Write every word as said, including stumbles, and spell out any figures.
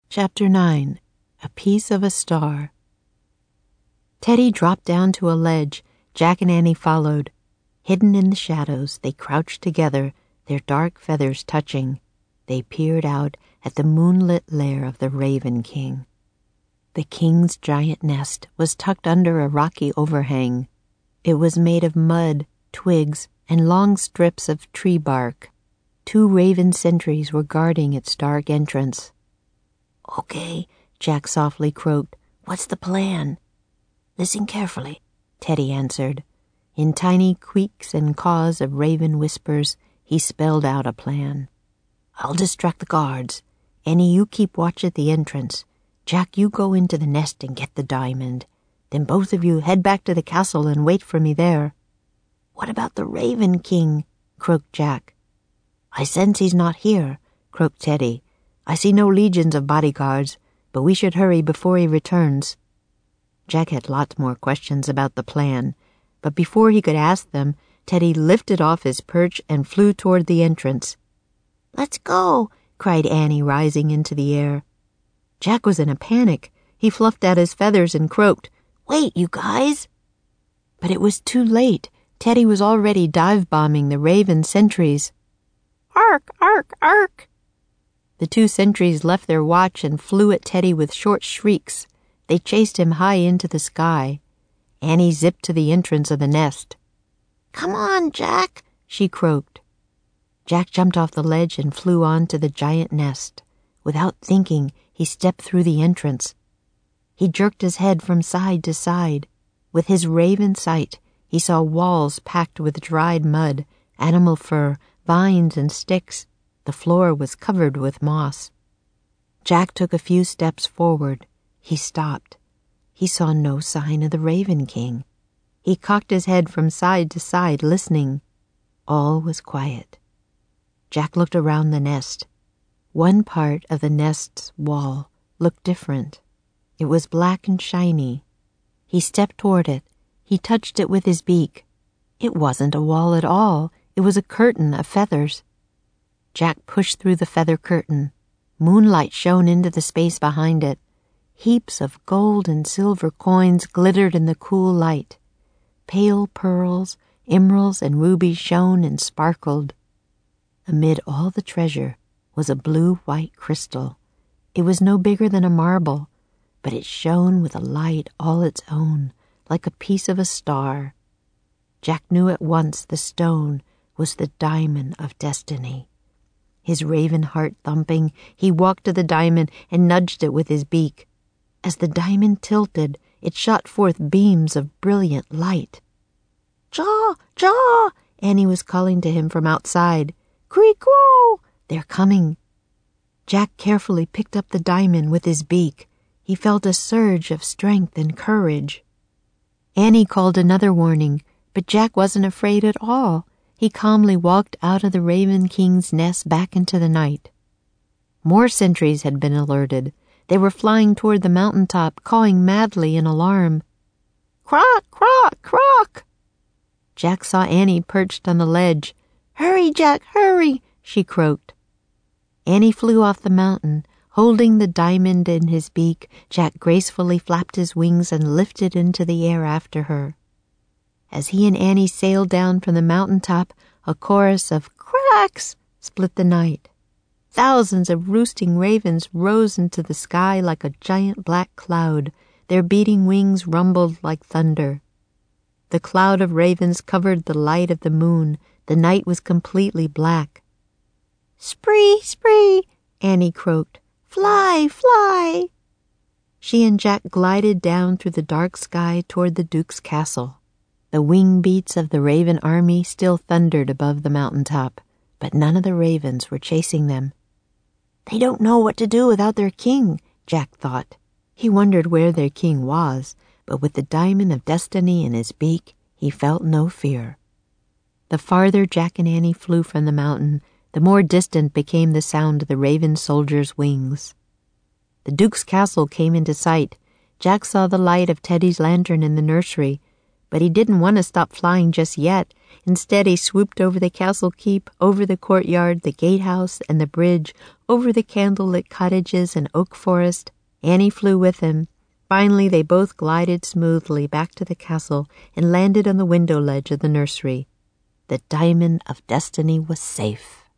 Chapter nine. A Piece of a Star. Teddy dropped down to a ledge. Jack and Annie followed. Hidden in the shadows, they crouched together, their dark feathers touching. They peered out at the moonlit lair of the Raven King. The king's giant nest was tucked under a rocky overhang. It was made of mud, twigs, and long strips of tree bark. Two raven sentries were guarding its dark entrance. "Okay," Jack softly croaked. "What's the plan?" "Listen carefully," Teddy answered. In tiny creaks and caws of raven whispers, he spelled out a plan. "I'll distract the guards. Annie, you keep watch at the entrance. Jack, you go into the nest and get the diamond. Then both of you head back to the castle and wait for me there." "What about the Raven King?" croaked Jack. "I sense he's not here," croaked Teddy. "I see no legions of bodyguards, but we should hurry before he returns." Jack had lots more questions about the plan, but before he could ask them, Teddy lifted off his perch and flew toward the entrance. "Let's go!" cried Annie, rising into the air. Jack was in a panic. He fluffed out his feathers and croaked, "Wait, you guys!" But it was too late. Teddy was already dive-bombing the raven sentries. "Ark, ark, ark!" The two sentries left their watch and flew at Teddy with short shrieks. They chased him high into the sky. Annie zipped to the entrance of the nest. "Come on, Jack," she croaked. Jack jumped off the ledge and flew on to the giant nest. Without thinking, he stepped through the entrance. He jerked his head from side to side. With his raven sight, he saw walls packed with dried mud, animal fur, vines, and sticks. The floor was covered with moss. Jack took a few steps forward. He stopped. He saw no sign of the Raven King. He cocked his head from side to side, listening. All was quiet. Jack looked around the nest. One part of the nest's wall looked different. It was black and shiny. He stepped toward it. He touched it with his beak. It wasn't a wall at all. It was a curtain of feathers. Jack pushed through the feather curtain. Moonlight shone into the space behind it. Heaps of gold and silver coins glittered in the cool light. Pale pearls, emeralds, and rubies shone and sparkled. Amid all the treasure was a blue-white crystal. It was no bigger than a marble, but it shone with a light all its own, like a piece of a star. Jack knew at once the stone was the diamond of destiny. His raven heart thumping, he walked to the diamond and nudged it with his beak. As the diamond tilted, it shot forth beams of brilliant light. "Jaw, Jaw!" Annie was calling to him from outside. "Creak-quo! They're coming." Jack carefully picked up the diamond with his beak. He felt a surge of strength and courage. Annie called another warning, but Jack wasn't afraid at all. He calmly walked out of the Raven King's nest back into the night. More sentries had been alerted. They were flying toward the mountaintop, cawing madly in alarm. "Croak, croak, croak!" Jack saw Annie perched on the ledge. "Hurry, Jack, hurry!" she croaked. Annie flew off the mountain. Holding the diamond in his beak, Jack gracefully flapped his wings and lifted into the air after her. As he and Annie sailed down from the mountaintop, a chorus of cracks split the night. Thousands of roosting ravens rose into the sky like a giant black cloud. Their beating wings rumbled like thunder. The cloud of ravens covered the light of the moon. The night was completely black. "Spree, spree!" Annie croaked. "Fly, fly!" She and Jack glided down through the dark sky toward the Duke's castle. The wing beats of the raven army still thundered above the mountaintop, but none of the ravens were chasing them. "They don't know what to do without their king," Jack thought. He wondered where their king was, but with the diamond of destiny in his beak, he felt no fear. The farther Jack and Annie flew from the mountain, the more distant became the sound of the raven soldiers' wings. The Duke's castle came into sight. Jack saw the light of Teddy's lantern in the nursery, but he didn't want to stop flying just yet. Instead, he swooped over the castle keep, over the courtyard, the gatehouse, and the bridge, over the candlelit cottages and oak forest. Annie flew with him. Finally, they both glided smoothly back to the castle and landed on the window ledge of the nursery. The Diamond of Destiny was safe.